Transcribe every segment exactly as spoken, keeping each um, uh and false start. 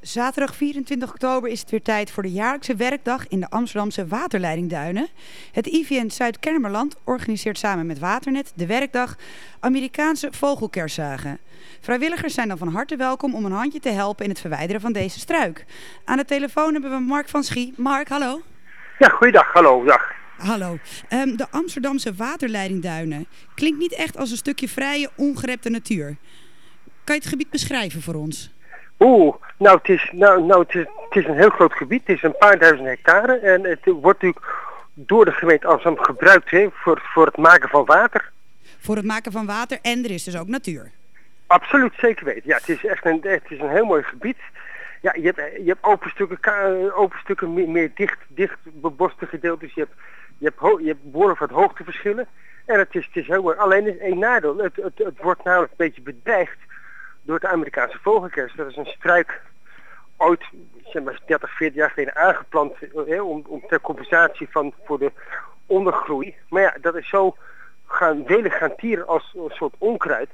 Zaterdag vierentwintig oktober is het weer tijd voor de jaarlijkse werkdag in de Amsterdamse waterleidingduinen. Het I V N Zuid-Kennemerland organiseert samen met Waternet de werkdag Amerikaanse vogelkerszagen. Vrijwilligers zijn dan van harte welkom om een handje te helpen in het verwijderen van deze struik. Aan de telefoon hebben we Mark van Schie. Mark, hallo. Ja, goeiedag. Hallo, dag. Hallo. Um, de Amsterdamse waterleidingduinen klinkt niet echt als een stukje vrije, ongerepte natuur. Kan je het gebied beschrijven voor ons? Oeh, nou, het is, nou, nou het, is, het is een heel groot gebied. Het is een paar duizend hectare. En het wordt natuurlijk door de gemeente Amsterdam gebruikt hè, voor, voor het maken van water. Voor het maken van water en er is dus ook natuur. Absoluut, zeker weten. Ja, het is echt een, het is een heel mooi gebied. Ja, je hebt, je hebt open stukken, open stukken meer, meer dicht, dicht beboste gedeeltes. Je hebt, je hebt, ho, je hebt behoorlijk wat hoogteverschillen. En het is, het is heel mooi. Alleen is één nadeel. Het, het, het wordt namelijk een beetje bedreigd door de Amerikaanse vogelkers. Dat is een struik ooit, zeg maar dertig, veertig jaar geleden aangeplant hè, om, om ter compensatie van voor de ondergroei. Maar ja, dat is zo gaan welig gaan tieren als een soort onkruid,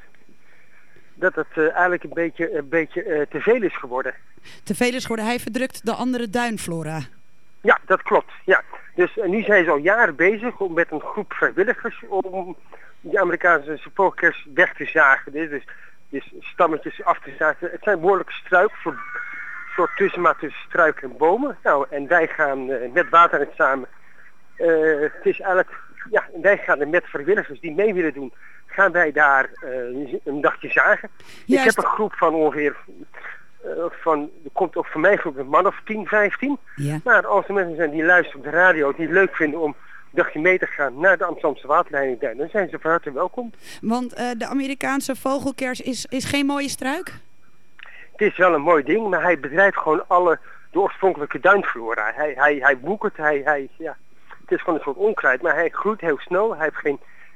dat het uh, eigenlijk een beetje, een beetje uh, te veel is geworden. Te veel is geworden. Hij verdrukt de andere duinflora. Ja, dat klopt. Ja. Dus uh, nu zijn ze al jaren bezig om met een groep vrijwilligers om die Amerikaanse vogelkers weg te zagen. Dus, dus, dus stammetjes af te zagen. Het zijn behoorlijke struik, voor een soort tussenmaat tussen struik en bomen. Nou, en wij gaan uh, met Waternet samen. Uh, het is eigenlijk, ja, wij gaan er met vrijwilligers die mee willen doen, gaan wij daar uh, een dagje zagen. Juist. Ik heb een groep van ongeveer, uh, van, er komt ook van mijn groep een man of tien, vijftien. Ja. Maar als er mensen zijn die luisteren op de radio, die het leuk vinden om een dagje mee te gaan naar de Amsterdamse waterleiding, dan zijn ze van harte welkom. Want uh, de Amerikaanse vogelkers is, is geen mooie struik? Het is wel een mooi ding, maar hij bedrijft gewoon alle de oorspronkelijke duinflora. Hij, hij, hij woekert, hij, hij, ja, het is gewoon een soort onkruid, maar hij groeit heel snel, hij heeft geen...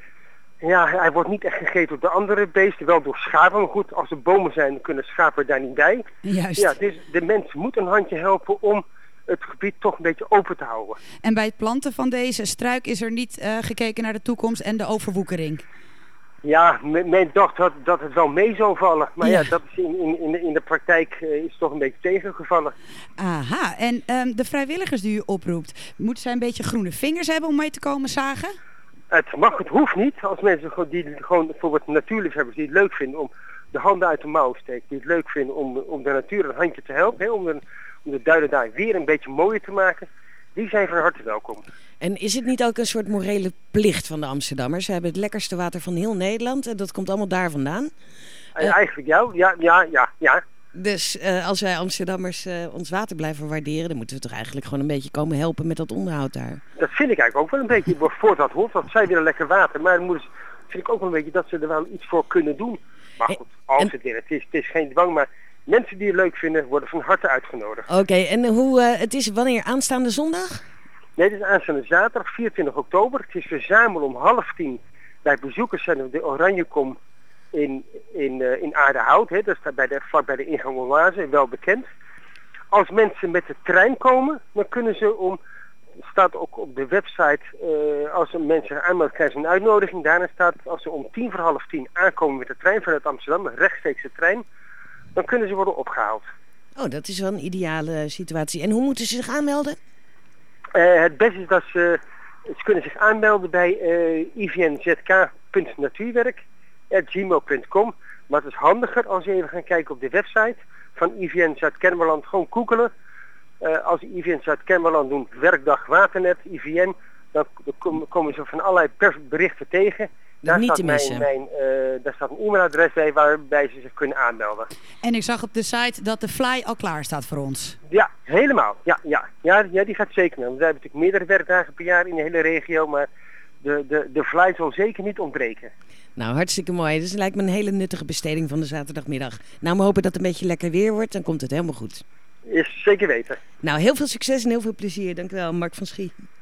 Ja, hij wordt niet echt gegeten door de andere beesten, wel door schapen. Maar goed, als er bomen zijn, dan kunnen schapen daar niet bij. Juist. Ja, dus de mens moet een handje helpen om het gebied toch een beetje open te houden. En bij het planten van deze struik is er niet uh, gekeken naar de toekomst en de overwoekering? Ja, men dacht dat, dat het wel mee zou vallen. Maar ja, ja dat is in, in, in, de, in de praktijk uh, is toch een beetje tegengevallen. Aha, en um, de vrijwilligers die u oproept, moeten zij een beetje groene vingers hebben om mee te komen zagen? Het mag, het hoeft niet. Als mensen die gewoon bijvoorbeeld natuurliefhebbers die het leuk vinden om de handen uit de mouw te steken, die het leuk vinden om, om de natuur een handje te helpen, hè, om, de, om de duinen daar weer een beetje mooier te maken, die zijn van harte welkom. En is het niet ook een soort morele plicht van de Amsterdammers? Ze hebben het lekkerste water van heel Nederland en dat komt allemaal daar vandaan. Uh, Eigenlijk ja, ja, ja, ja, ja. Dus uh, als wij Amsterdammers uh, ons water blijven waarderen, dan moeten we toch eigenlijk gewoon een beetje komen helpen met dat onderhoud daar. Dat vind ik eigenlijk ook wel een beetje voor dat hoort, want zij willen lekker water. Maar dan moeten, vind ik ook wel een beetje dat ze er wel iets voor kunnen doen. Maar goed, als en, het in, het is, het is geen dwang, maar mensen die het leuk vinden worden van harte uitgenodigd. Oké, okay, en hoe, uh, het is wanneer aanstaande zondag? Nee, het is aanstaande zaterdag, vierentwintig oktober. Het is verzamelen om half tien bij bezoekerscentrum de Oranjekom in, in, uh, in Aardehout. Hè. Dat staat bij de, vlak bij de ingang Oase, wel bekend. Als mensen met de trein komen, dan kunnen ze om, het staat ook op de website, uh, als mensen zich aanmelden krijgen ze een uitnodiging. Daarna staat, als ze om tien voor half tien aankomen met de trein vanuit Amsterdam, een rechtstreekse trein, dan kunnen ze worden opgehaald. Oh, dat is wel een ideale situatie. En hoe moeten ze zich aanmelden? Uh, het beste is dat ze, ze kunnen zich aanmelden bij uh, i v n z k punt natuurwerk at gmail punt com. Maar het is handiger als je even gaat kijken op de website van I V N Zuid-Kennemerland. Gewoon googelen. Uh, als I V N Zuid-Kennemerland doen, werkdag Waternet, I V N, dan, dan komen ze van allerlei persberichten tegen. Daar niet staat, te mijn, mijn, uh, daar staat een e-mailadres bij waarbij ze zich kunnen aanmelden. En ik zag op de site dat de fly al klaar staat voor ons. Ja, helemaal. Ja, ja. Ja, ja die gaat zeker mee. We hebben natuurlijk meerdere werkdagen per jaar in de hele regio, maar de, de, de fly zal zeker niet ontbreken. Nou, hartstikke mooi. Dus het lijkt me een hele nuttige besteding van de zaterdagmiddag. Nou, we hopen dat het een beetje lekker weer wordt, dan komt het helemaal goed. Is zeker weten. Nou, heel veel succes en heel veel plezier. Dank u wel, Mark van Schie.